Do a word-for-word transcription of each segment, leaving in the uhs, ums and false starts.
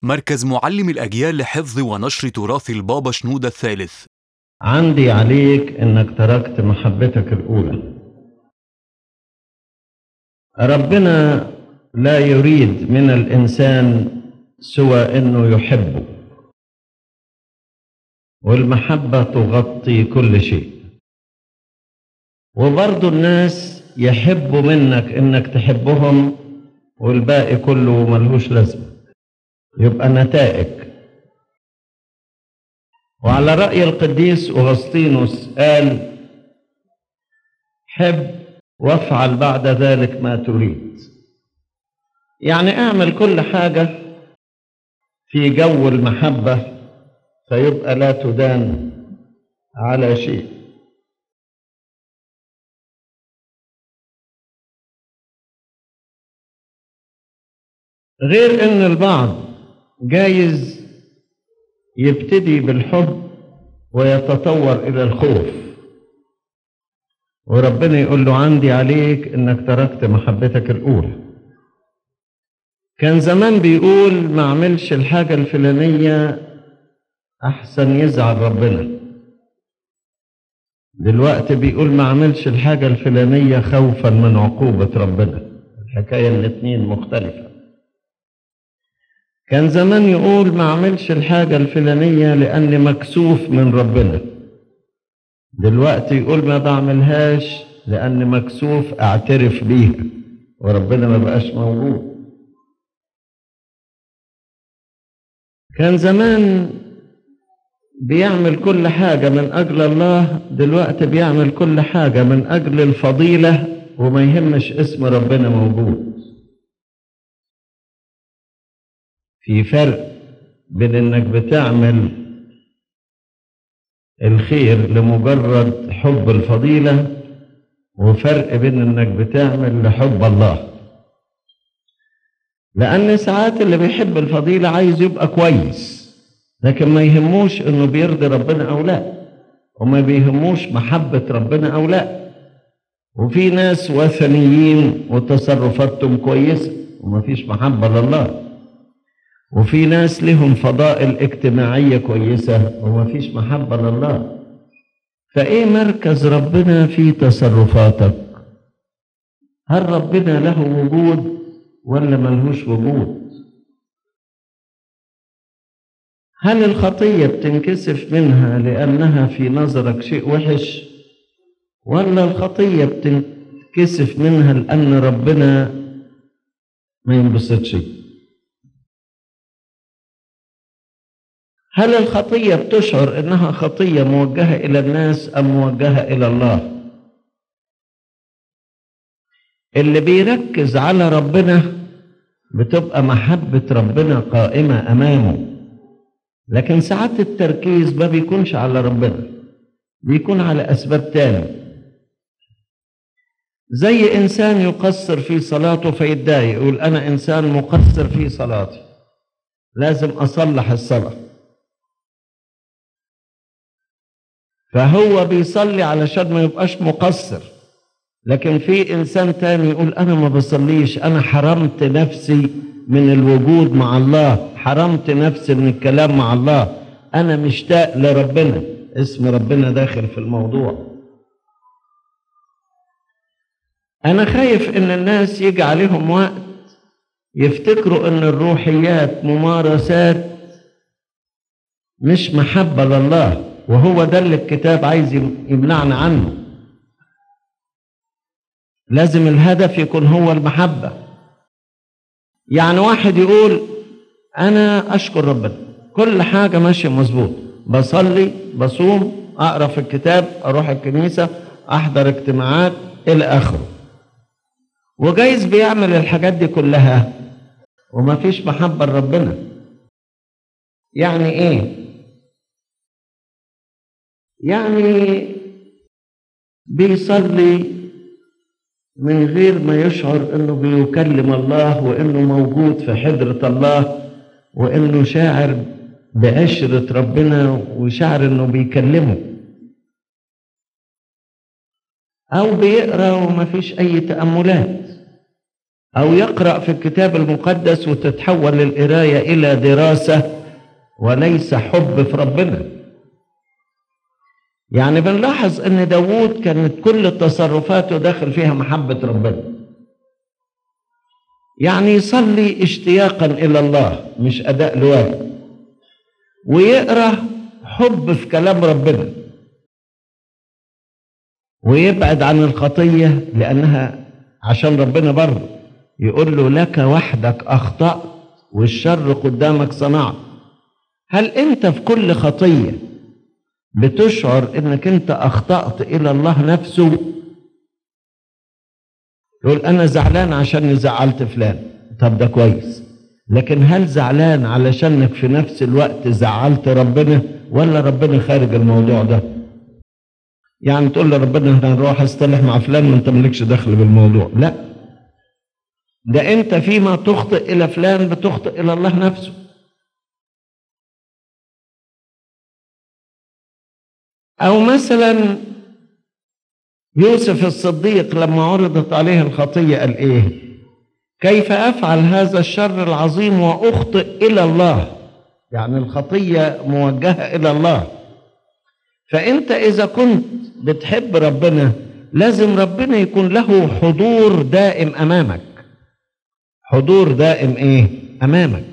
مركز معلم الأجيال لحفظ ونشر تراث البابا شنودة الثالث. عندي عليك إنك تركت محبتك الأولى. ربنا لا يريد من الإنسان سوى إنه يحبه، والمحبة تغطي كل شيء. وبرضو الناس يحبوا منك إنك تحبهم والباقي كله ملهوش لازمة، يبقى نتائج. وعلى رأي القديس أغسطينوس قال: حب وافعل بعد ذلك ما تريد. يعني اعمل كل حاجة في جو المحبة فيبقى لا تدان على شيء. غير ان البعض جايز يبتدي بالحب ويتطور الى الخوف، وربنا يقول له: عندي عليك انك تركت محبتك الاولى. كان زمان بيقول ما اعملش الحاجة الفلانية احسن يزعل ربنا، دلوقتي بيقول ما اعملش الحاجة الفلانية خوفا من عقوبة ربنا. الحكاية الاتنين مختلفة. كان زمان يقول ما اعملش الحاجة الفلانية لاني مكسوف من ربنا، دلوقتي يقول ما بعملهاش لاني مكسوف اعترف بيها وربنا ما بقاش موجود. كان زمان بيعمل كل حاجة من أجل الله، دلوقتي بيعمل كل حاجة من أجل الفضيلة وما يهمش اسم ربنا موجود. في فرق بين إنك بتعمل الخير لمجرد حب الفضيلة، وفرق بين إنك بتعمل لحب الله. لأن ساعات اللي بيحب الفضيلة عايز يبقى كويس، لكن ما يهموش إنه بيرضي ربنا أو لا، وما بيهموش محبة ربنا أو لا. وفي ناس وثنيين وتصرفاتهم كويسة وما فيش محبة لله، وفي ناس لهم فضائل اجتماعية كويسة وما فيش محبة لله. فإيه مركز ربنا في تصرفاتك؟ هل ربنا له وجود ولا ملهوش وجود؟ هل الخطية بتنكسف منها لأنها في نظرك شيء وحش، ولا الخطية بتنكسف منها لأن ربنا ما ينبسطش؟ هل الخطية بتشعر إنها خطية موجهة إلى الناس أم موجهة إلى الله؟ اللي بيركز على ربنا بتبقى محبة ربنا قائمة أمامه، لكن ساعات التركيز ما بيكونش على ربنا، بيكون على أسباب تانية. زي إنسان يقصر في صلاته فيتضايق، يقول أنا إنسان مقصر في صلاتي لازم أصلح الصلاة، فهو بيصلي علشان ما يبقاش مقصر. لكن في إنسان تاني يقول أنا ما بصليش، أنا حرمت نفسي من الوجود مع الله، حرمت نفسي من الكلام مع الله، أنا مشتاق لربنا، اسم ربنا داخل في الموضوع. أنا خايف إن الناس يجي عليهم وقت يفتكروا إن الروحيات ممارسات مش محبة لله، وهو ده اللي الكتاب عايز يمنعنا عنه. لازم الهدف يكون هو المحبة. يعني واحد يقول أنا أشكر ربنا، كل حاجة ماشية مظبوط، بصلي بصوم أقرأ في الكتاب أروح الكنيسة أحضر اجتماعات إلى آخره، وجايز بيعمل الحاجات دي كلها وما فيش محبة لربنا. يعني إيه؟ يعني بيصلي من غير ما يشعر انه بيكلم الله وانه موجود في حضرة الله وانه شاعر بعشرة ربنا وشاعر انه بيكلمه، او بيقرأ وما فيش اي تأملات، أو يقرأ في الكتاب المقدس وتتحول القراية إلى دراسة وليس حب في ربنا. يعني بنلاحظ ان داوود كانت كل تصرفاته داخل فيها محبة ربنا، يعني يصلي اشتياقا الى الله مش اداء لواجب، ويقرأ حب في كلام ربنا، ويبعد عن الخطية لانها عشان ربنا برضه يقول له لك وحدك اخطأت والشر قدامك صنعت. هل انت في كل خطية بتشعر انك انت اخطأت الى الله نفسه؟ يقول انا زعلان عشان زعلت فلان، طب ده كويس، لكن هل زعلان علشانك في نفس الوقت زعلت ربنا، ولا ربنا خارج الموضوع ده؟ يعني تقول لربنا انا هروح اصطلح مع فلان وانت مالكش دخل بالموضوع، لا، ده انت فيما تخطئ الى فلان بتخطئ الى الله نفسه. أو مثلا يوسف الصديق لما عرضت عليه الخطية قال إيه؟ كيف أفعل هذا الشر العظيم وأخطئ إلى الله؟ يعني الخطية موجهة إلى الله. فأنت إذا كنت بتحب ربنا لازم ربنا يكون له حضور دائم أمامك. حضور دائم إيه؟ أمامك.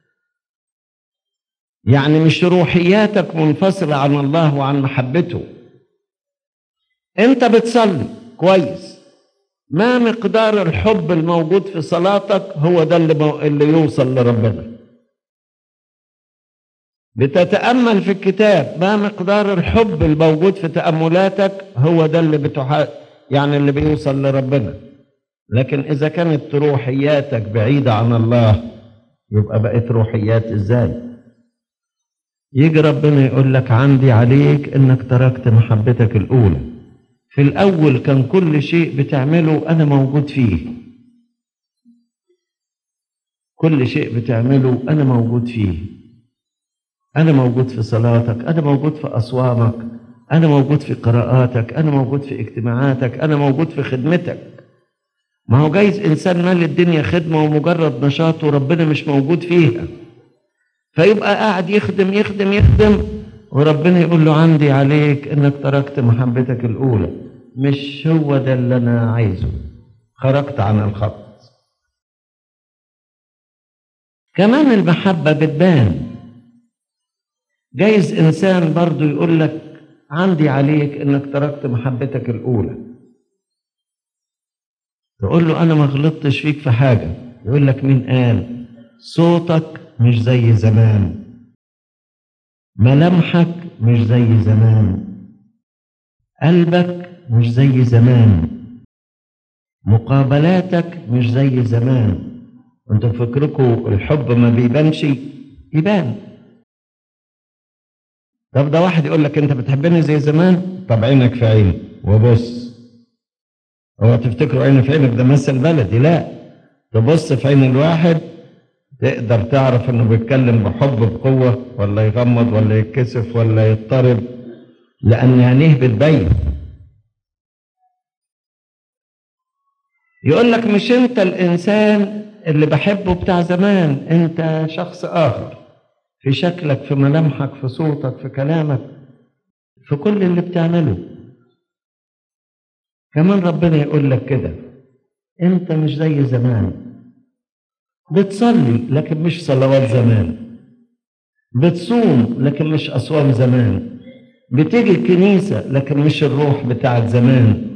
يعني مش روحياتك منفصلة عن الله وعن محبته. انت بتصلي كويس، ما مقدار الحب الموجود في صلاتك هو ده اللي, مو... اللي يوصل لربنا. بتتأمل في الكتاب، ما مقدار الحب الموجود في تأملاتك هو ده اللي بتح... يعني اللي بيوصل لربنا. لكن إذا كانت روحياتك بعيدة عن الله يبقى بقت روحيات إزاي؟ يجي ربنا يقول لك عندي عليك إنك تركت محبتك الأولى. في الأول كان كل شيء بتعمله أنا موجود فيه، كل شيء بتعمله أنا موجود فيه، أنا موجود في صلاتك، أنا موجود في أصوامك، أنا موجود في قراءاتك، أنا موجود في اجتماعاتك، أنا موجود في خدمتك. ما هو جايز إنسان مال الدنيا خدمة ومجرد نشاط وربنا مش موجود فيها، فيبقى قاعد يخدم يخدم يخدم وربنا يقول له عندي عليك إنك تركت محبتك الأولى. مش هو ده اللي أنا عايزه، خرجت عن الخط. كمان المحبة بتبان. جايز إنسان برضو يقول لك عندي عليك إنك تركت محبتك الأولى، تقول له أنا ما غلطتش فيك في حاجة، يقول لك مين قال؟ صوتك مش زي زمان، ملامحك مش زي زمان، قلبك مش زي زمان، مقابلاتك مش زي زمان. انتوا فكركم الحب ما بيبانش؟ يبان. طب ده واحد يقول لك انت بتحبني زي زمان، طب عينك في عيني وبص. هو تفتكروا عيني في عينك ده مثل بلدي؟ لا، تبص في عين الواحد تقدر تعرف انه بيتكلم بحب بقوة ولا يغمض ولا يتكسف ولا يضطرب، لان عينيه بتبين. يقول لك مش انت الانسان اللي بحبه بتاع زمان، انت شخص اخر في شكلك، في ملامحك، في صوتك، في كلامك، في كل اللي بتعمله. كمان ربنا يقول لك كده، انت مش زي زمان، بتصلي لكن مش صلوات زمان، بتصوم لكن مش أصوام زمان، بتيجي الكنيسة لكن مش الروح بتاعت زمان،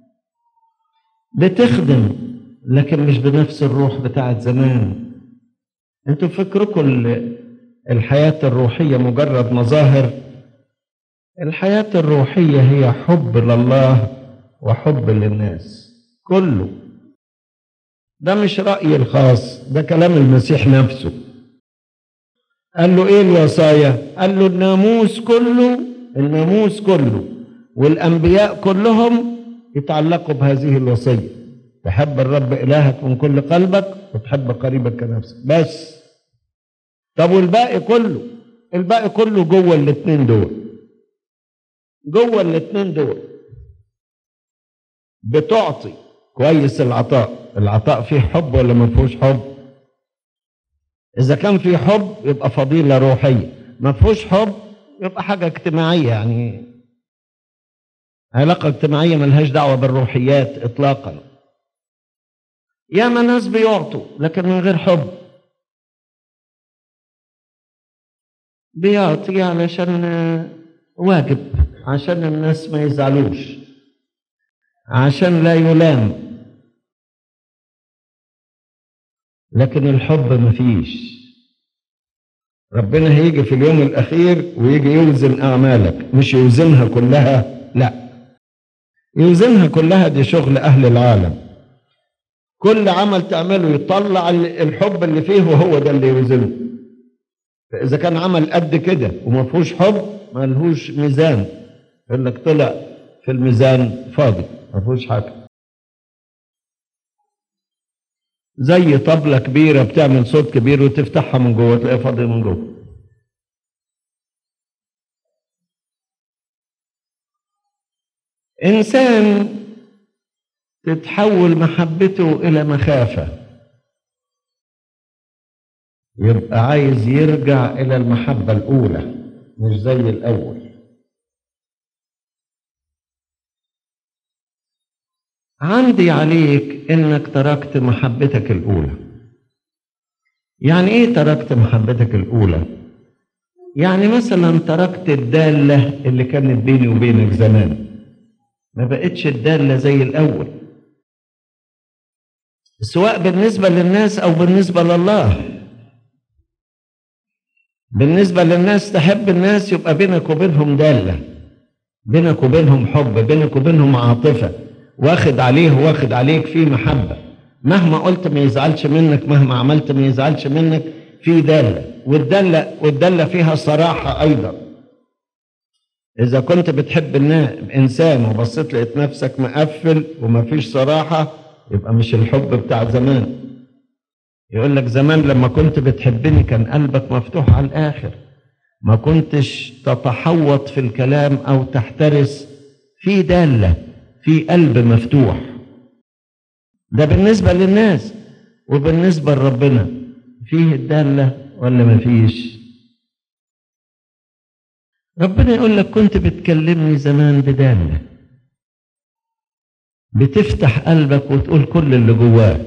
بتخدم لكن مش بنفس الروح بتاعت زمان. انتوا فكركم الحياة الروحية مجرد مظاهر؟ الحياة الروحية هي حب لله وحب للناس كله. ده مش رأيي الخاص، ده كلام المسيح نفسه. قال له ايه الوصايا؟ قال له الناموس كله، الناموس كله والأنبياء كلهم يتعلقوا بهذه الوصية: تحب الرب إلهك من كل قلبك وتحب قريبك كنفسك. بس. طب والباقي كله؟ الباقي كله جوه الاثنين دول، جوه الاثنين دول. بتعطي كويس العطاء. العطاء فيه حب ولا ما فيهوش حب؟ إذا كان فيه حب يبقى فضيلة روحية، ما فيهوش حب يبقى حاجة اجتماعية، يعني علاقة اجتماعية ملهاش دعوة بالروحيات إطلاقا. ياما ناس بيعطوا لكن من غير حب، بيعطي علشان واجب، عشان الناس ما يزعلوش، عشان لا يلام، لكن الحب مفيش. ربنا هيجي في اليوم الأخير ويجي يوزن أعمالك، مش يوزنها كلها، لا، يوزنها كلها دي شغل أهل العالم. كل عمل تعمله يطلع الحب اللي فيه وهو ده اللي يوزنه. فإذا كان عمل قد كده وما فيهوش حب ما لهوش ميزان، يقول لك طلع في الميزان فاضي ما فيهوش حاجة. زي طبلة كبيرة بتعمل صوت كبير وتفتحها من جوه تلاقيها فاضية من جوه. إنسان تتحول محبته إلى مخافة، يبقى عايز يرجع إلى المحبة الأولى مش زي الأول. عندي عليك إنك تركت محبتك الأولى. يعني إيه تركت محبتك الأولى؟ يعني مثلا تركت الدالة اللي كانت بيني وبينك زمان، ما بقتش الدالة زي الأول، سواء بالنسبة للناس أو بالنسبة لله. بالنسبة للناس تحب الناس يبقى بينك وبينهم دالة، بينك وبينهم حب، بينك وبينهم عاطفة، واخد عليه واخد عليك في محبة، مهما قلت ما يزعلش منك، مهما عملت ما يزعلش منك، في دالة. والدالة والدالة فيها صراحة أيضا. إذا كنت بتحب إنسان وبصيت لقيت نفسك مقفل وما فيش صراحة يبقى مش الحب بتاع زمان. يقول لك زمان لما كنت بتحبني كان قلبك مفتوح على الآخر، ما كنتش تتحوط في الكلام أو تحترس، في دالة، في قلب مفتوح. ده بالنسبة للناس. وبالنسبة لربنا فيه الدالة ولا ما فيش؟ ربنا يقول لك كنت بتكلمني زمان بدالة، بتفتح قلبك وتقول كل اللي جواه.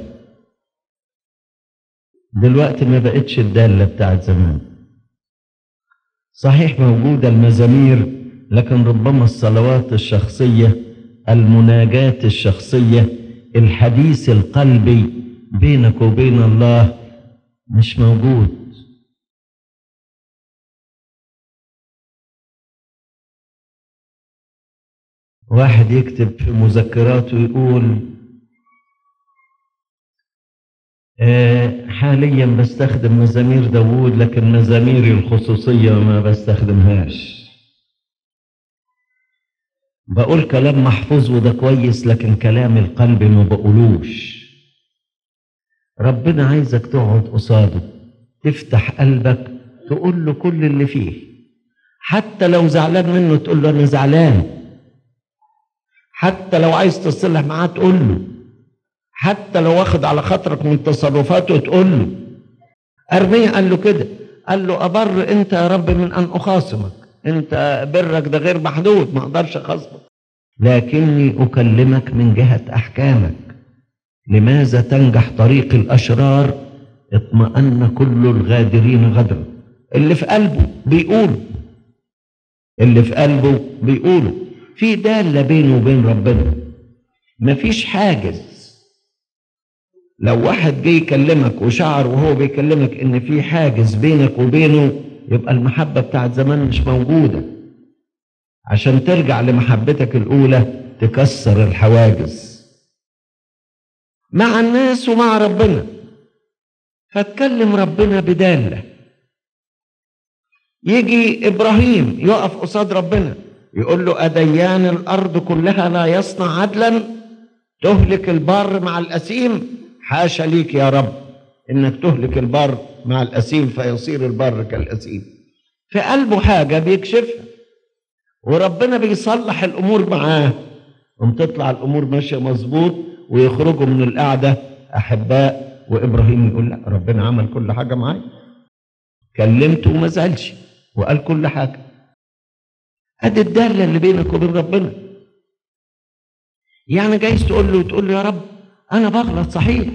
دلوقتي ما بقتش الدالة بتاعت زمان. صحيح موجودة المزامير، لكن ربما الصلوات الشخصية، المناجاة الشخصية، الحديث القلبي بينك وبين الله مش موجود. واحد يكتب في مذكراته يقول آه حاليا بستخدم مزامير داوود لكن مزاميري الخصوصية ما بستخدمهاش. بقول كلام محفوظ وده كويس لكن كلام القلب ما بقولوش. ربنا عايزك تقعد قصاده تفتح قلبك تقول له كل اللي فيه، حتى لو زعلان منه تقول له أنا زعلان، حتى لو عايز تصلح معاه تقول له، حتى لو واخد على خاطرك من تصرفاته تقول له. أرميا قال له كده، قال له أبر أنت يا رب من أن أخاصمك، أنت برك ده غير محدود ما أقدرش أخاصمك، لكني أكلمك من جهة أحكامك. لماذا تنجح طريق الأشرار؟ اطمأن كل الغادرين غدرا. اللي في قلبه بيقوله، اللي في قلبه بيقوله. في دالة بينه وبين ربنا، مفيش حاجز. لو واحد جه يكلمك وشعر وهو بيكلمك ان في حاجز بينك وبينه يبقى المحبة بتاعت زمان مش موجودة. عشان ترجع لمحبتك الأولى تكسر الحواجز مع الناس ومع ربنا، فتكلم ربنا بدالة. يجي إبراهيم يقف قصاد ربنا يقول له أديان الأرض كلها لا يصنع عدلا؟ تهلك البار مع الأثيم؟ حاشا ليك يا رب إنك تهلك البار مع الأثيم فيصير البار كالأثيم. في قلبه حاجة بيكشفها وربنا بيصلح الأمور معاه، وتطلع الأمور ماشية مظبوط ويخرجوا من القعدة أحباء، وإبراهيم يقول لا ربنا عمل كل حاجة معايا، كلمته وما زعلش وقال كل حاجة. ادي الدالة اللي بينك وبين ربنا. يعني جايز تقول له تقول له يا رب انا بغلط صحيح،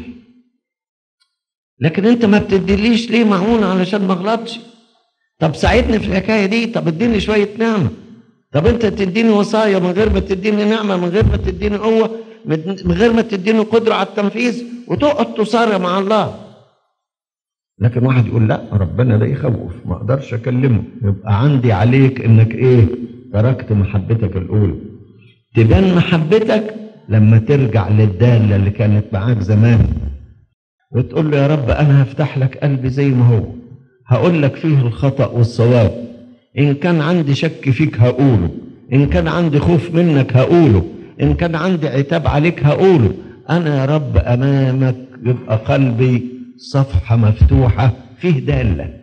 لكن انت ما بتديليش ليه معونة علشان ما اغلطش؟ طب ساعدني في الحكاية دي، طب اديني شوية نعمة، طب انت تديني وصايا من غير ما تديني نعمة، من غير ما تديني قوة، من غير ما تديني قدرة على التنفيذ، وتقعد تصارع مع الله. لكن واحد يقول لا ربنا ده يخوف ما اقدرش اكلمه، يبقى عندي عليك انك ايه؟ تركت محبتك الاولى. تبان محبتك لما ترجع للدالة اللي كانت معاك زمان وتقول له يا رب انا هفتح لك قلبي زي ما هو، هقول لك فيه الخطأ والصواب، ان كان عندي شك فيك هقوله، ان كان عندي خوف منك هقوله، ان كان عندي عتاب عليك هقوله. انا يا رب امامك يبقى قلبي صفحة مفتوحة فيه دالة.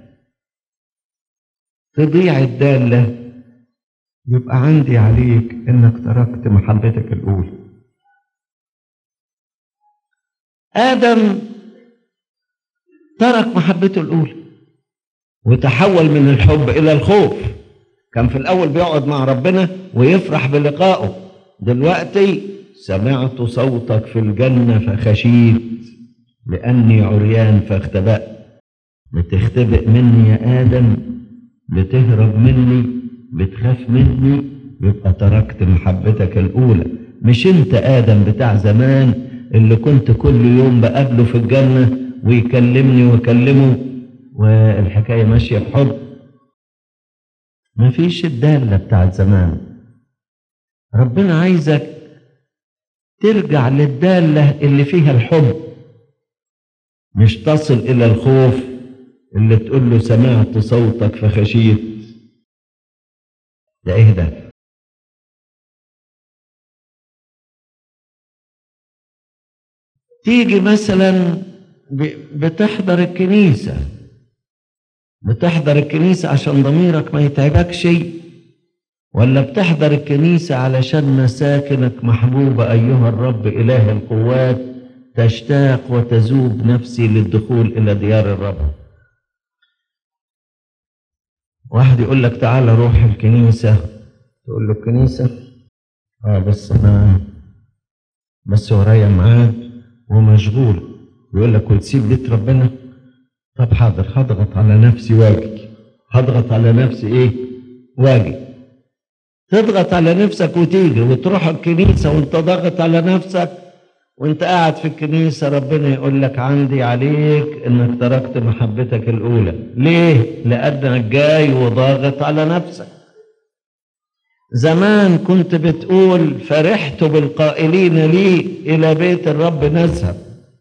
تضيع الدالة يبقى عندي عليك انك تركت محبتك الاولى. آدم ترك محبته الاولى وتحول من الحب الى الخوف. كان في الاول بيقعد مع ربنا ويفرح بلقائه، دلوقتي سمعت صوتك في الجنة فخشيت لأني عريان فاختبأت. بتختبئ مني يا آدم، بتهرب مني، بتخاف مني، يبقى تركت محبتك الأولى. مش انت آدم بتاع زمان اللي كنت كل يوم بقابله في الجنة ويكلمني ويكلمه والحكاية ماشية بحب. مفيش الدالة بتاع زمان. ربنا عايزك ترجع للدالة اللي فيها الحب، مش تصل إلى الخوف اللي تقول له سمعت صوتك فخشيت. ده إيه ده؟ تيجي مثلا بتحضر الكنيسة، بتحضر الكنيسة عشان ضميرك ما يتعبكش، ولا بتحضر الكنيسة علشان مساكنك محبوبة أيها الرب إله القوات، تشتاق وتذوب نفسي للدخول إلى ديار الرب؟ واحد يقول لك تعال روح الكنيسة، تقول له الكنيسة اه بس أنا بس ورايا ميعاد ومشغول. يقول لك وتسيب بيت ربنا؟ طب حاضر، هضغط على نفسي واجي. هضغط على نفسي ايه؟ واجي. تضغط على نفسك وتيجي وتروح الكنيسة وانت ضاغط على نفسك، وانت قاعد في الكنيسة ربنا يقول لك عندي عليك انك تركت محبتك الاولى. ليه؟ لانك جاي وضاغط على نفسك. زمان كنت بتقول فرحت بالقائلين لي الى بيت الرب نذهب،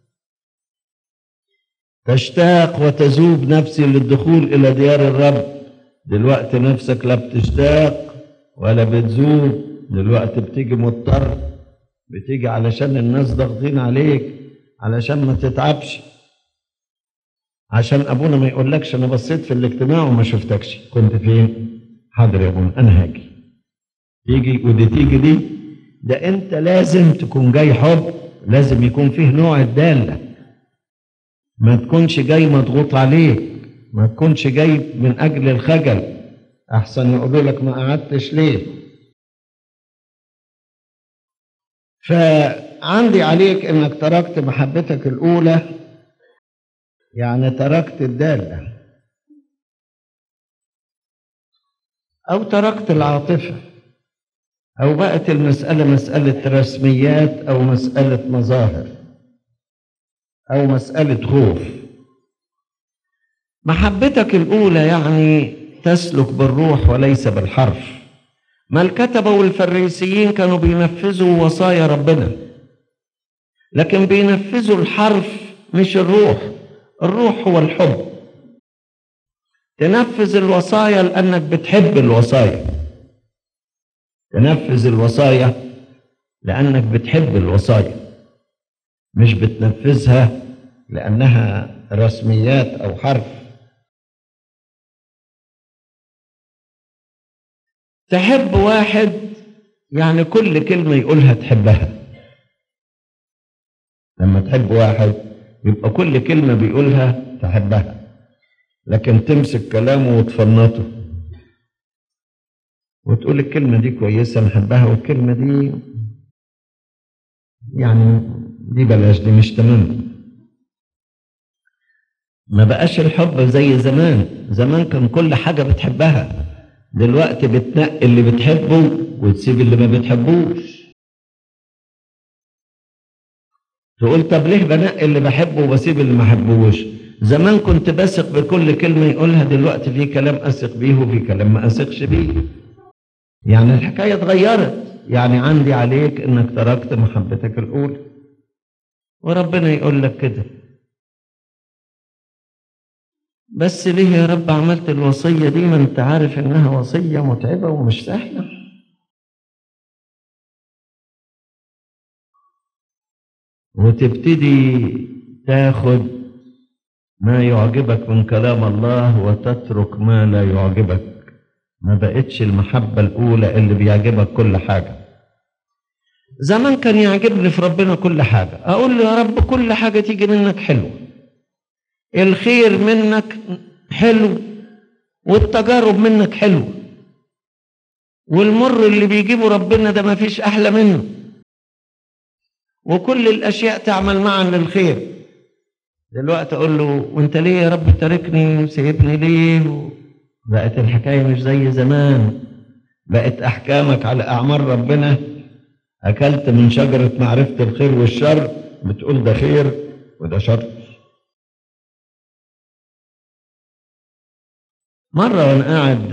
تشتاق وتذوب نفسي للدخول الى ديار الرب. دلوقتي نفسك لا بتشتاق ولا بتذوب، دلوقتي بتيجي مضطر، بتيجي علشان الناس ضاغطين عليك، علشان ما تتعبش، عشان ابونا ما يقولكش انا بصيت في الاجتماع وما شفتكش، كنت فين؟ حاضر يا ابونا انا هاجي. تيجي ودي تيجي دي، ده انت لازم تكون جاي حب، لازم يكون فيه نوع الدالة، ما تكونش جاي مضغوط عليك، ما تكونش جاي من اجل الخجل، احسن يقولوا لك ما قعدتش ليه. فعندي عليك انك تركت محبتك الاولى، يعني تركت الدالة، او تركت العاطفة، او بقت المسألة مسألة رسميات او مسألة مظاهر او مسألة خوف. محبتك الاولى يعني تسلك بالروح وليس بالحرف. ما الكتبة والفريسيين كانوا بينفذوا وصايا ربنا، لكن بينفذوا الحرف مش الروح. الروح هو الحب. تنفذ الوصايا لأنك بتحب الوصايا، تنفذ الوصايا لأنك بتحب الوصايا، مش بتنفذها لأنها رسميات أو حرف. تحب واحد يعني كل كلمة يقولها تحبها، لما تحب واحد يبقى كل كلمة بيقولها تحبها، لكن تمسك كلامه وتفنطه وتقول الكلمة دي كويسة نحبها والكلمة دي يعني دي بلاش، دي مش تمام. ما بقاش الحب زي زمان. زمان كان كل حاجة بتحبها، دلوقتي بتنقي اللي بتحبه وتسيب اللي ما بتحبوش. تقول طب ليه بنقي اللي بحبه وبسيب اللي ما بحبوش؟ زمان كنت بثق بكل كلمة يقولها، دلوقتي في كلام أثق بيه وفي كلام ما أثقش بيه. يعني الحكاية اتغيرت. يعني عندي عليك إنك تركت محبتك الأولى، وربنا يقول لك كده. بس ليه يا رب عملت الوصية دي؟ ما انت عارف انها وصية متعبة ومش سهلة. وتبتدي تاخد ما يعجبك من كلام الله وتترك ما لا يعجبك. ما بقتش المحبة الأولى اللي بيعجبك كل حاجة. زمان كان يعجبني في ربنا كل حاجة، أقول له يا رب كل حاجة تيجي منك حلوة، الخير منك حلو والتجارب منك حلوة، والمر اللي بيجيبه ربنا ده ما فيش أحلى منه، وكل الأشياء تعمل معا للخير. دلوقتي أقول له وانت ليه يا رب تاركني وسيبني ليه؟ بقت الحكاية مش زي زمان. بقت أحكامك على أعمال ربنا. أكلت من شجرة معرفة الخير والشر، بتقول ده خير وده شر. مرة وأنا قاعد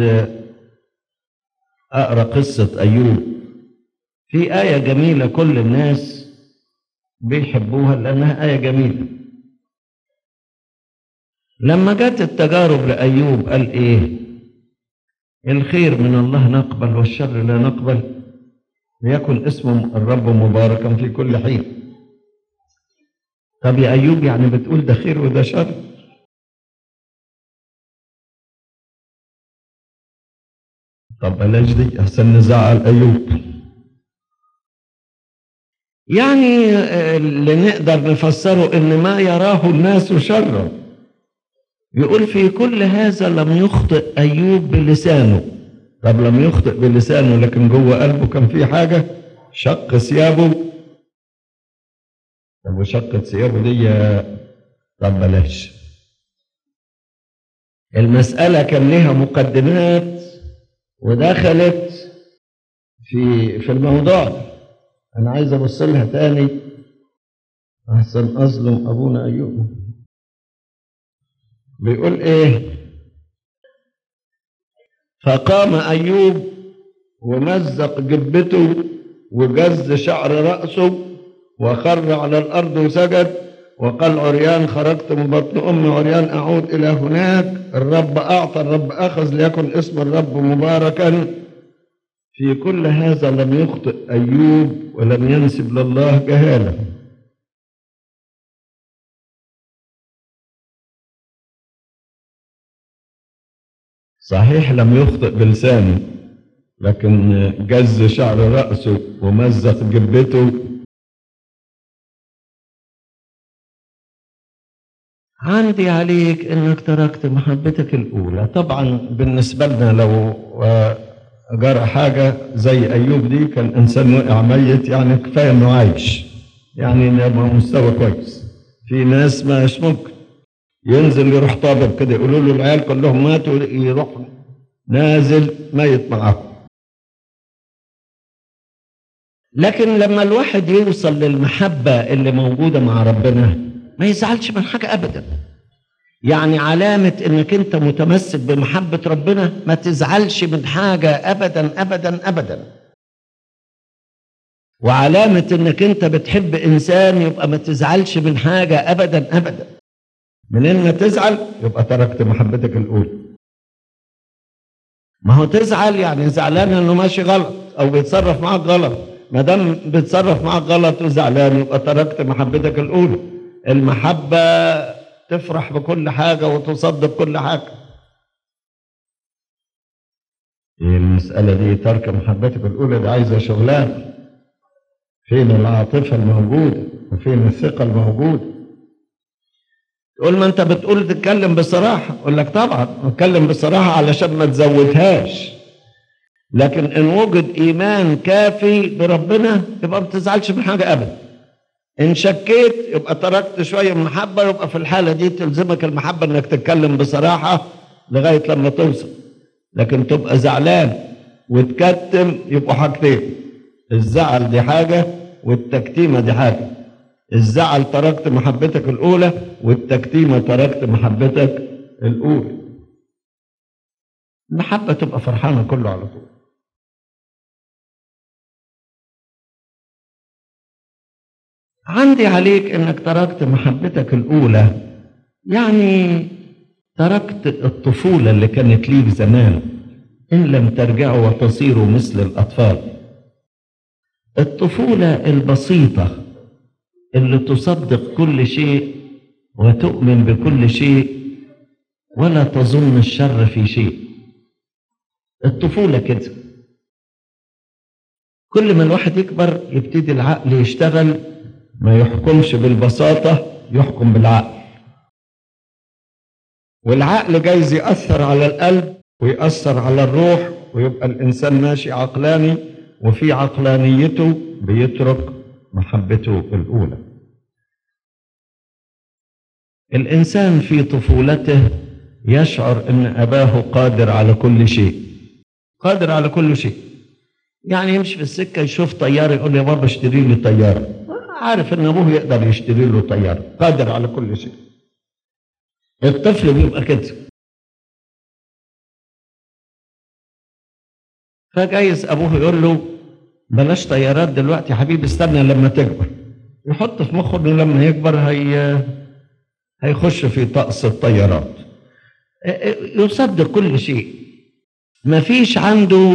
أقرأ قصة أيوب، في آية جميلة كل الناس بيحبوها لأنها آية جميلة. لما جت التجارب لأيوب قال إيه؟ الخير من الله نقبل والشر لا نقبل، ليكن اسم الرب مباركا في كل حين. طب يا أيوب يعني بتقول ده خير وده شر؟ طب بلاش دي أحسن نزعل أيوب. يعني اللي نقدر نفسره إن ما يراه الناس شرا. يقول في كل هذا لم يخطئ أيوب بلسانه. طب لم يخطئ بلسانه لكن جوه قلبه كان في حاجة، شق ثيابه. طب وشقة ثيابه دي طب بلاش. المسألة كان لها مقدمات ودخلت في في الموضوع ده. أنا عايز أبص لها تاني أحسن أظلم أبونا أيوب. بيقول إيه؟ فقام أيوب ومزق جبته وجز شعر رأسه وخر على الأرض وسجد وقال عريان خرجت من بطن أمي عريان أعود إلى هناك. الرب أعطى الرب أخذ، ليكن اسم الرب مباركا. في كل هذا لم يخطئ أيوب ولم ينسب لله جهالة. صحيح لم يخطئ بلسانه، لكن جز شعر رأسه ومزق جبته. عندي عليك انك تركت محبتك الاولى. طبعا بالنسبة لنا لو جرى حاجة زي ايوب دي كان انسان وقع ميت، يعني كفاية انه عايش، يعني يبقى مستوى كويس. في ناس مش ممكن ينزل يروح طابب كده يقولوا له العيال كلهم ماتوا يروح نازل ميت معاهم. لكن لما الواحد يوصل للمحبة اللي موجودة مع ربنا ما يزعلش من حاجة أبدا. يعني علامة إنك أنت متمسك بمحبة ربنا ما تزعلش من حاجة أبدا أبدا أبدا. وعلامة إنك أنت بتحب إنسان يبقى ما تزعلش من حاجة أبدا أبدا. منين ما تزعل يبقى تركت محبتك الأولى. ما هو تزعل يعني زعلان إنه ماشي غلط أو بيتصرف معاك غلط. ما دام بيتصرف معاك غلط وزعلان يبقى تركت محبتك الأولى. المحبة تفرح بكل حاجة وتصدق كل حاجة. المسألة دي ترك محبتك الأولى دي عايزة شغلانة. فين العاطفة الموجودة؟ وفين الثقة الموجودة؟ تقول ما انت بتقول تتكلم بصراحة، اقول لك طبعا اتكلم بصراحة علشان ما تزودهاش، لكن ان وجد ايمان كافي بربنا يبقى ما تزعلش من حاجة ابدا. ان شكيت يبقى تركت شوية من محبة، يبقى في الحالة دي تلزمك المحبة انك تتكلم بصراحة لغاية لما توصل. لكن تبقى زعلان وتكتم يبقوا حاجتين، الزعل دي حاجة والتكتيمة دي حاجة. الزعل تركت محبتك الأولى، والتكتيمة تركت محبتك الأولى. المحبة تبقى فرحانة كله على طول. عندي عليك انك تركت محبتك الأولى، يعني تركت الطفولة اللي كانت ليك زمان، إن لم ترجعوا وتصيروا مثل الأطفال. الطفولة البسيطة اللي تصدق كل شيء وتؤمن بكل شيء ولا تظن الشر في شيء. الطفولة كده. كل ما الواحد يكبر يبتدي العقل يشتغل، ما يحكمش بالبساطة، يحكم بالعقل. والعقل جايز يأثر على القلب ويأثر على الروح، ويبقى الإنسان ماشي عقلاني، وفي عقلانيته بيترك محبته الأولى. الإنسان في طفولته يشعر أن أباه قادر على كل شيء، قادر على كل شيء. يعني يمشي في السكة يشوف طيارة يقول يا بابا اشتري لي طيارة، عارف أن أبوه يقدر يشتري له طيارة، قادر على كل شيء. الطفل بيبقى كده. فجايز أبوه يقول له بلاش طيارات دلوقتي يا حبيبي، استنى لما تكبر. يحط في مخه انه لما يكبر هي هيخش في طقس الطيارات. يصدق كل شيء، ما فيش عنده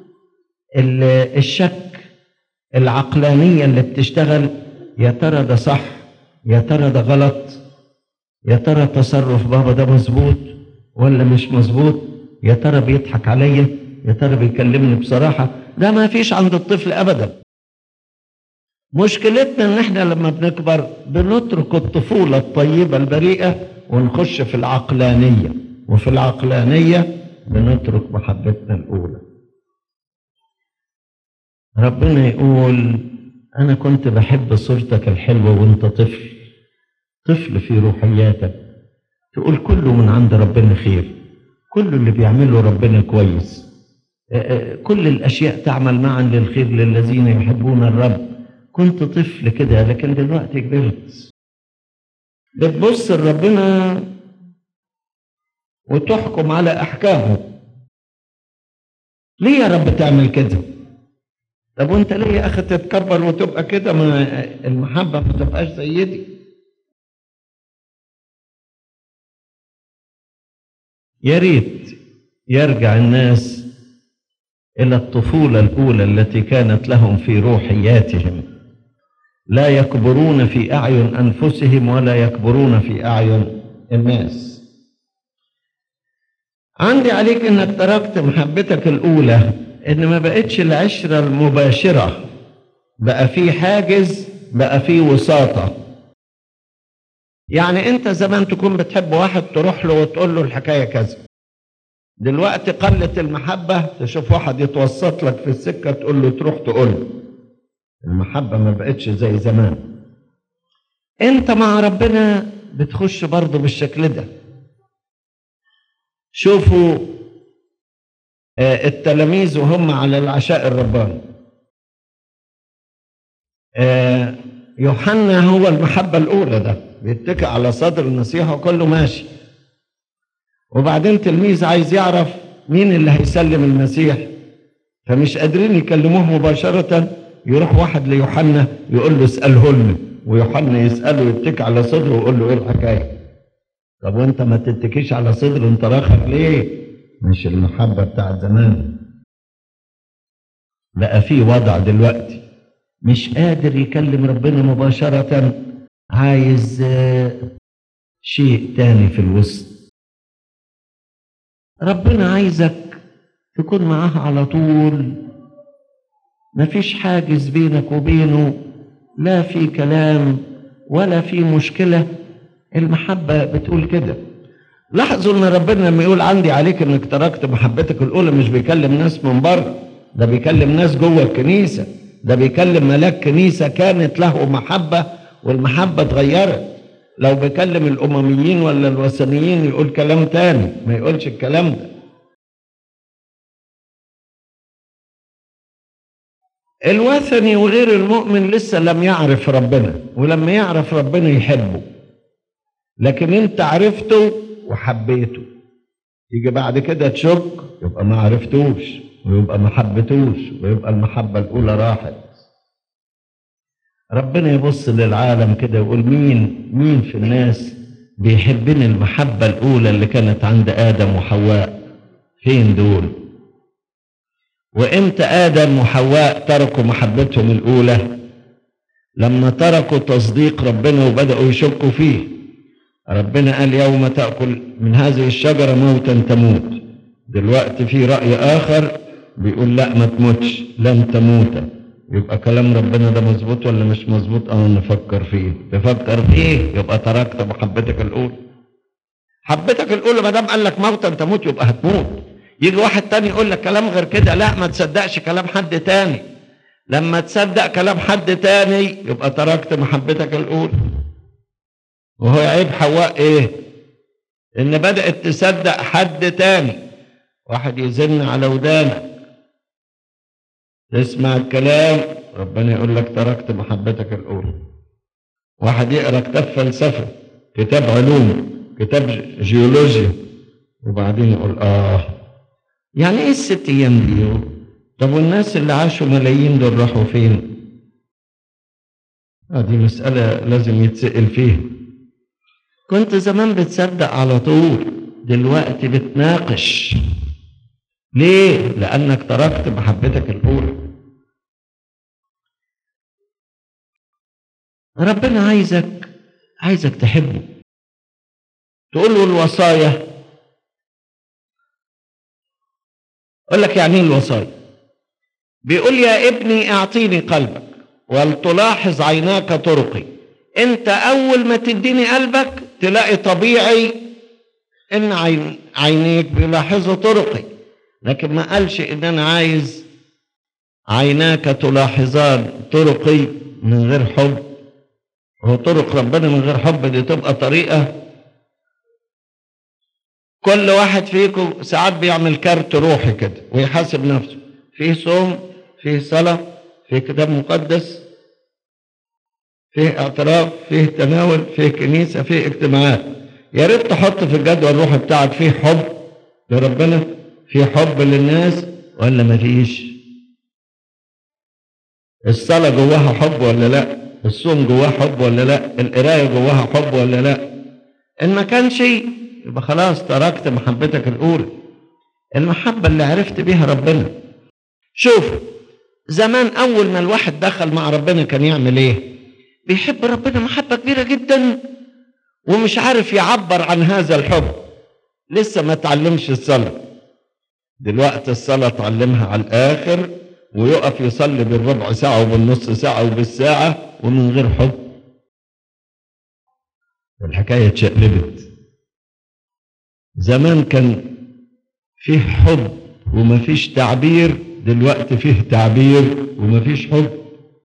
الشك، العقلانية اللي بتشتغل يا ترى ده صح، يا ترى ده غلط، يا ترى تصرف بابا ده مظبوط ولا مش مظبوط، يا ترى بيضحك عليا، يا ترى بيكلمني بصراحة. ده ما فيش عند الطفل أبدا. مشكلتنا ان احنا لما بنكبر بنترك الطفولة الطيبة البريئة ونخش في العقلانية، وفي العقلانية بنترك محبتنا الأولى. ربنا يقول أنا كنت بحب صورتك الحلوة وانت طفل، طفل في روحياتك، تقول كله من عند ربنا خير، كل اللي بيعمله ربنا كويس، كل الأشياء تعمل معا للخير للذين يحبون الرب. كنت طفل كده، لكن دلوقتي كبرت، بتبص لربنا وتحكم على أحكامه. ليه يا رب تعمل كده؟ طب وانت ليه يا أخي تتكبر وتبقى كده؟ ما المحبة ما تبقاش زي دي. يا ريت يرجع الناس إلى الطفولة الأولى التي كانت لهم في روحياتهم، لا يكبرون في أعين أنفسهم ولا يكبرون في أعين الناس. عندي عليك إنك تركت محبتك الأولى، إن ما بقتش العشرة المباشرة، بقى في حاجز، بقى في وساطة. يعني أنت زمان تكون بتحب واحد تروح له وتقول له الحكاية كذا، دلوقتي قلت المحبة، تشوف واحد يتوسط لك في السكة تقول له تروح تقول له. المحبة ما بقتش زي زمان. انت مع ربنا بتخش برضه بالشكل ده. شوفوا آه التلاميذ وهم على العشاء الرباني، آه يوحنا هو المحبة الأولى، ده بيتكئ على صدر النصيحة وكله ماشي. وبعدين تلميذ عايز يعرف مين اللي هيسلم المسيح، فمش قادرين يكلموه مباشرة، يروح واحد ليوحنا يقول له اسأله لنا، ويوحنا يسأله يتكي على صدره ويقول له ايه الحكاية. طب وانت ما تتكيش على صدره، انت راخر ليه؟ مش المحبة بتاعت زمان. بقى في وضع دلوقتي مش قادر يكلم ربنا مباشرة، عايز شيء تاني في الوسط. ربنا عايزك تكون معاه على طول، مفيش حاجز بينك وبينه، لا في كلام ولا في مشكلة. المحبة بتقول كده. لاحظوا ان ربنا لما يقول عندي عليك انك تركت محبتك الاولى مش بيكلم ناس من بره، ده بيكلم ناس جوه الكنيسة، ده بيكلم ملاك كنيسة كانت له محبة والمحبة اتغيرت. لو بيكلم الامميين ولا الوثنيين يقول كلام تاني، ما يقولش الكلام ده. الوثني وغير المؤمن لسه لم يعرف ربنا، ولما يعرف ربنا يحبه. لكن انت عرفته وحبيته، يجي بعد كده تشك يبقى ما عرفتوش ويبقى ما حبتوش ويبقى المحبة الأولى راحت. ربنا يبص للعالم كده ويقول مين مين في الناس بيحبني المحبة الأولى اللي كانت عند آدم وحواء؟ فين دول؟ وإمتى آدم وحواء تركوا محبتهم الأولى؟ لما تركوا تصديق ربنا وبدأوا يشكوا فيه. ربنا قال يوم تأكل من هذه الشجرة موتا تموت. دلوقتي في رأي آخر بيقول لا ما تموتش، لن تموت. يبقى كلام ربنا ده مظبوط ولا مش مظبوط؟ اه نفكر فيه. تفكر فيه يبقى تركت محبتك الأولى. حبتك الأولى ما دام قال لك موتا تموت يبقى هتموت. يجي واحد تاني يقول لك كلام غير كده، لا ما تصدقش كلام حد تاني. لما تصدق كلام حد تاني يبقى تركت محبتك الأولى. وهو عيب حواء ايه؟ ان بدأت تصدق حد تاني. واحد يزن على ودانك تسمع الكلام ربنا يقول لك تركت محبتك الأولى. واحد يقرأ كتاب فلسفة، كتاب علوم، كتاب جيولوجيا، وبعدين يقول اه يعني ايه الست ايام دي؟ طب والناس اللي عاشوا ملايين دول راحوا فين؟ هذه مسألة لازم يتسأل فيها. كنت زمان بتصدق على طول، دلوقتي بتناقش. ليه؟ لأنك تركت محبتك الأولى. ربنا عايزك عايزك تحبه. تقول له الوصايا، أقول لك يعني ايه الوصايا؟ بيقول يا ابني اعطيني قلبك ولتلاحظ عيناك طرقي. انت اول ما تديني قلبك تلاقي طبيعي ان عين عينيك بيلاحظوا طرقي. لكن ما قالش ان انا عايز عيناك تلاحظان طرقي من غير حب. هو طرق ربنا من غير حب دي تبقى طريقة؟ كل واحد فيكم ساعات بيعمل كارت روحي كده ويحاسب نفسه، فيه صوم، فيه صلاة، فيه كتاب مقدس، فيه اعتراف، فيه تناول، فيه كنيسة، فيه اجتماعات. يا ريت تحط في الجدول الروحي بتاعك فيه حب لربنا، فيه حب للناس ولا مفيش؟ الصلاة جواها حب ولا لا؟ الصوم جواه حب ولا لا؟ القراية جواها حب ولا لا؟ إن ما كانش يبقى خلاص تركت محبتك الأولى، المحبة اللي عرفت بيها ربنا. شوف زمان أول ما الواحد دخل مع ربنا كان يعمل إيه؟ بيحب ربنا محبة كبيرة جدا ومش عارف يعبر عن هذا الحب، لسه ما تعلمش الصلاة. دلوقتي الصلاة تعلمها على الآخر ويقف يصلي بالربع ساعة وبالنص ساعة وبالساعة ومن غير حب. الحكاية اتشقلبت. زمان كان فيه حب ومفيش تعبير، دلوقتي فيه تعبير ومفيش حب.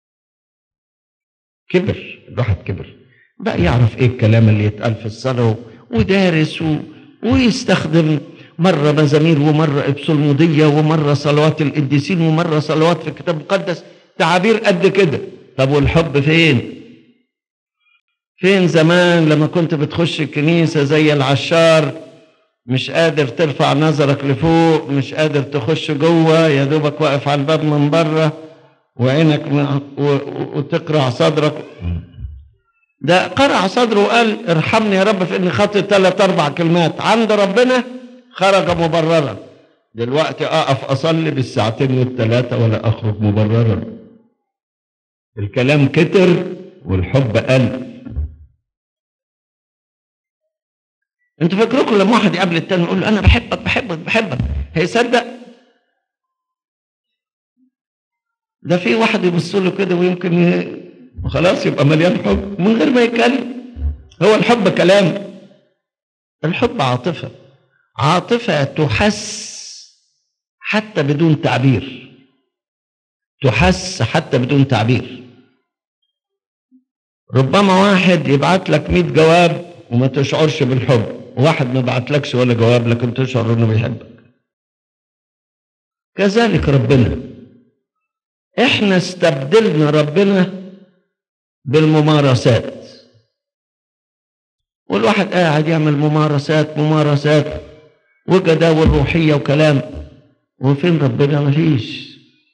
كبر الواحد، كبر بقى يعرف ايه الكلام اللي يتقال في الصلاة ودارس و... ويستخدم مرة مزامير ومرة ابصلمودية ومرة صلوات القديسين ومرة صلوات في الكتاب المقدس، تعابير قد كده. طب والحب فين؟ فين زمان لما كنت بتخش الكنيسة زي العشار مش قادر ترفع نظرك لفوق، مش قادر تخش جوه، يا دوبك واقف على الباب من بره وعينك وتقرع صدرك. ده قرع صدره وقال ارحمني يا رب في اني خطئ ثلاث اربع كلمات، عند ربنا خرج مبررا. دلوقتي اقف اصلي بالساعتين والثلاثه ولا اخرج مبررا. الكلام كتر والحب قل. انتوا فاكركم لما واحد يقابل التاني يقول له انا بحبك بحبك بحبك هيصدق؟ ده في واحد يبص له كده ويمكن وخلاص يبقى مليان حب من غير ما يتكلم. هو الحب كلام؟ الحب عاطفة، عاطفة تحس حتى بدون تعبير، تحس حتى بدون تعبير. ربما واحد يبعت لك مئة جواب وما تشعرش بالحب، واحد ما بعتلكش ولا جواب لكن تشعر انه بيحبك. كذلك ربنا، احنا استبدلنا ربنا بالممارسات، والواحد قاعد يعمل ممارسات ممارسات وجداول روحية وكلام، وفين ربنا؟ مفيش.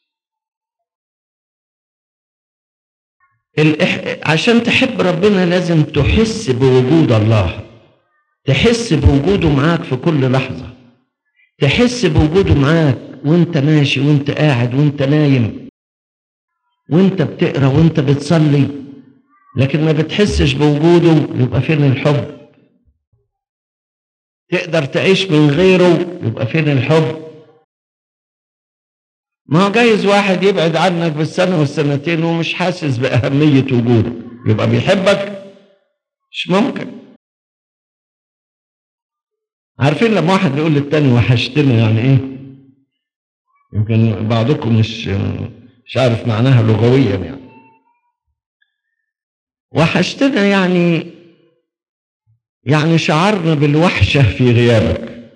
الإح... عشان تحب ربنا لازم تحس بوجود الله، تحس بوجوده معاك في كل لحظة، تحس بوجوده معاك وانت ماشي وانت قاعد وانت نايم وانت بتقرأ وانت بتصلي، لكن ما بتحسش بوجوده، يبقى فين الحب؟ تقدر تعيش من غيره، يبقى فين الحب؟ ما هو جايز واحد يبعد عنك بالسنة والسنتين ومش حاسس بأهمية وجوده، يبقى بيحبك؟ مش ممكن. عارفين لما واحد يقول للتاني وحشتنا يعني ايه؟ يمكن بعضكم مش مش عارف معناها لغويا. يعني وحشتنا يعني يعني شعرنا بالوحشة في غيابك.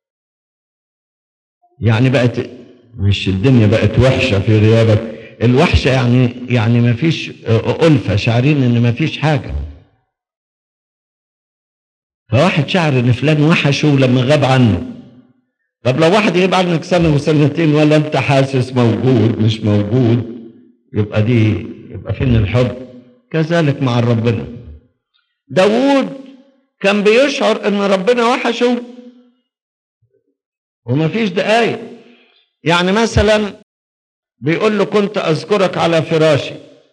يعني بقت مش الدنيا بقت وحشة في غيابك، الوحشة يعني يعني ما فيش ألفة، شعرين ان ما فيش حاجة. فواحد شعر ان فلان وحشه لما غاب عنه. طب لو واحد يغيب عنك سنة وسنتين ولا انت حاسس موجود مش موجود، يبقى دي يبقى فين الحب؟ كذلك مع ربنا. داوود كان بيشعر ان ربنا وحشه وما فيش دقايق. يعني مثلا بيقول له كنت أذكرك على فراشي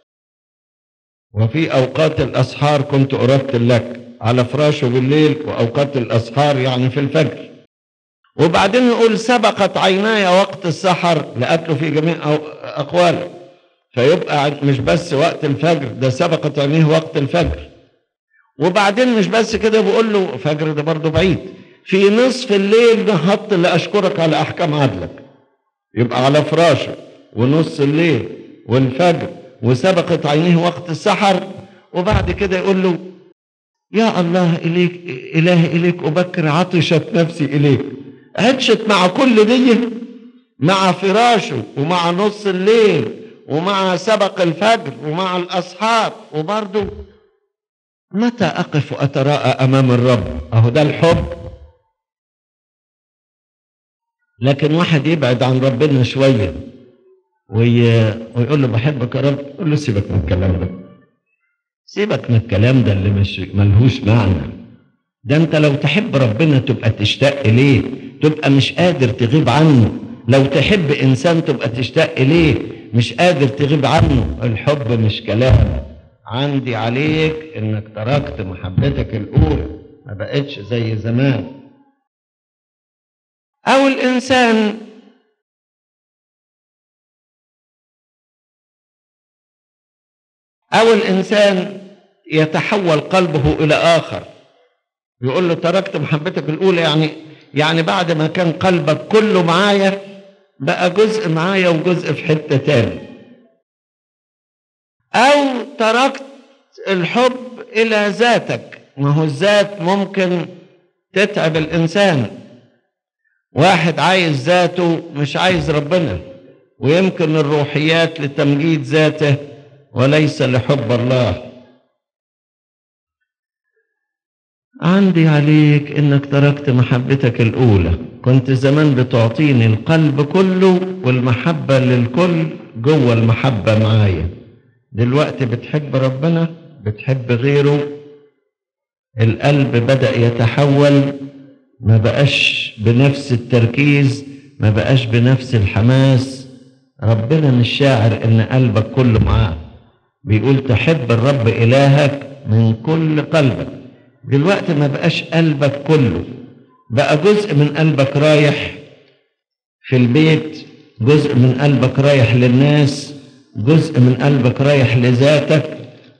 وفي أوقات الأسحار كنت أرتل لك. على فراشه بالليل وأوقات الأسحار يعني في الفجر. وبعدين يقول سبقت عيناي وقت السحر لأكله في جميع أقواله. فيبقى مش بس وقت الفجر، ده سبقت عينيه وقت الفجر. وبعدين مش بس كده، بيقول له فجر ده برضه بعيد، في نصف الليل نهضت لأشكرك على أحكام عدلك. يبقى على فراشه ونص الليل والفجر وسبقت عينيه وقت السحر. وبعد كده يقول له يا الله إليك إلهي إليك أبكر عطشت نفسي إليك. عطشت مع كل دي، مع فراشه ومع نص الليل ومع سبق الفجر ومع الأسحار، وبرضه متى أقف أتراءى أمام الرب؟ أهو ده الحب. لكن واحد يبعد عن ربنا شوية ويقول له بحبك يا رب، يقول له سيبك من الكلام ده، سيبك من الكلام ده اللي مش ملهوش معنى. ده انت لو تحب ربنا تبقى تشتاق إليه، تبقى مش قادر تغيب عنه. لو تحب إنسان تبقى تشتاق إليه، مش قادر تغيب عنه. الحب مش كلام. عندي عليك إنك تركت محبتك الأولى، ما بقتش زي زمان. أو الإنسان أو الإنسان يتحول قلبه إلى آخر، يقول له تركت محبتك الأولى، يعني يعني بعد ما كان قلبك كله معايا بقى جزء معايا وجزء في حتة تاني. أو تركت الحب إلى ذاتك. ما هو الذات ممكن تتعب الإنسان. واحد عايز ذاته مش عايز ربنا، ويمكن الروحيات لتمجيد ذاته وليس لحب الله. عندي عليك انك تركت محبتك الاولى. كنت زمان بتعطيني القلب كله والمحبة للكل جوه المحبة معايا، دلوقتي بتحب ربنا بتحب غيره، القلب بدأ يتحول، ما بقاش بنفس التركيز، ما بقاش بنفس الحماس. ربنا مش شاعر ان قلبك كله معاه. بيقول تحب الرب إلهك من كل قلبك. دلوقتي ما بقاش قلبك كله، بقى جزء من قلبك رايح في البيت، جزء من قلبك رايح للناس، جزء من قلبك رايح لذاتك،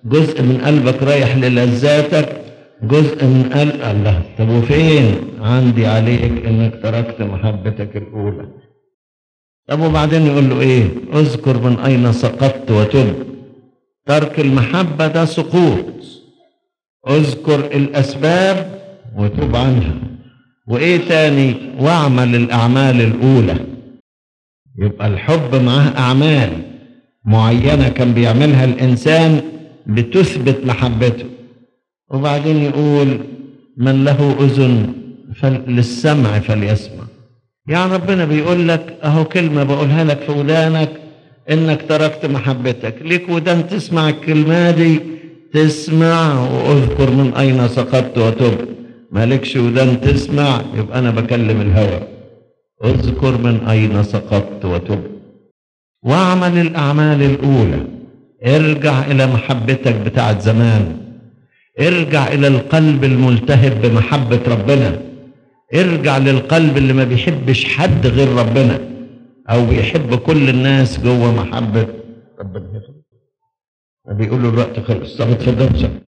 جزء من قلبك رايح للذاتك، جزء من قلب الله. طب وفين عندي عليك انك تركت محبتك الاولى؟ طب وبعدين يقول له ايه؟ اذكر من اين سقطت وتب. ترك المحبة ده سقوط. اذكر الاسباب وتوب عنها. وايه تاني؟ واعمل الاعمال الاولى. يبقى الحب معاه اعمال معينة كان بيعملها الانسان بتثبت محبته. وبعدين يقول من له اذن للسمع فليسمع. يعني ربنا بيقول لك اهو كلمة بقولها لك في ودانك انك تركت محبتك، ليك ودان تسمع الكلمة دي تسمع، واذكر من اين سقطت وتب. مالكش ودان تسمع يبقى انا بكلم الهوى. اذكر من اين سقطت وتب واعمل الاعمال الاولى. ارجع الى محبتك بتاعت زمان، ارجع الى القلب الملتهب بمحبة ربنا، ارجع للقلب اللي ما بيحبش حد غير ربنا او بيحب كل الناس جوه محبة ربنا. بيقولوا الوقت خلص. طب اتفضل.